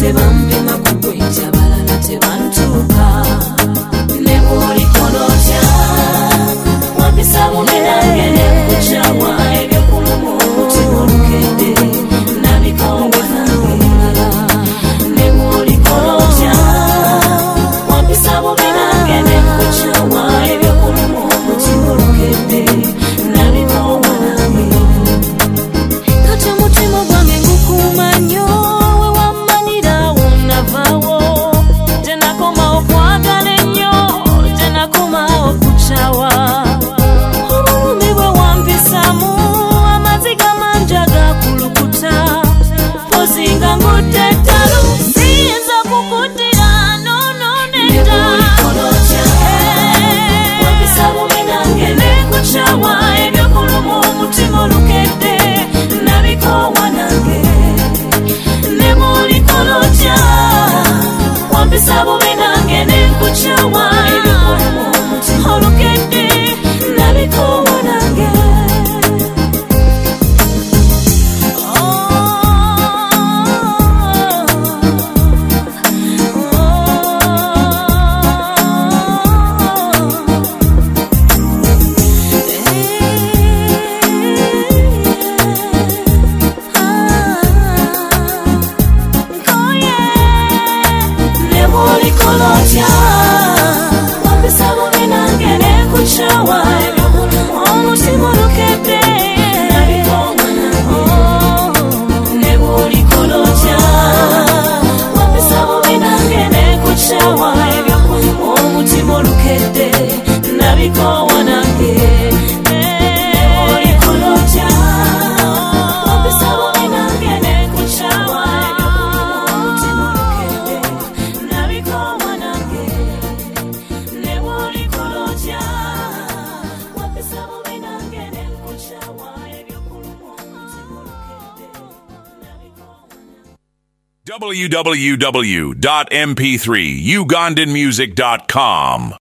tebampima kukwita balala tebantuuka ne bw'olikolotya wampisa bubi nange ne nkukyawa ebyokulumu omutima olukedde nabikoowa nange ne bw'olikolotya wampisa bubi nange ne nkukyawa ebyokulumu omutima olukedde nabikoowa nange kati omutima gwange ngukuuma nnyo we wammanira wonnavaawo tenakomawo kwagala ennyo tenakomawo kukyawa obulumi bwe wampisaamu amaziga mangi agakulukuta pozinga ngudde ettalo siyinza kukuddira nono nedda wampisa bubi nange ne nkukyawa ebyokulumu omutima olukedde nabikoowa nange ne bw'olikolotya wampisa bubi nange ne nkukyawa ebyokulumu omutima olukedde nabikoowa nange ne bw'olikolotya wampisa bubi nange ne nkukyawa omutima olukedde nabikoowa nange ne bw'olikolotya wampisa bubi nange ne nkukyawa omutima olukedde nabikoowa nange ne bw'olikolotya wampisa bubi nange ne nkukyawa omutima olukedde nabikoowa nange ne bw'olikolotya wampisa bubi nange ne nkukyawa ebyokulumu omutima olukedde nabikoowa nange www.mp3ugandanmusic.com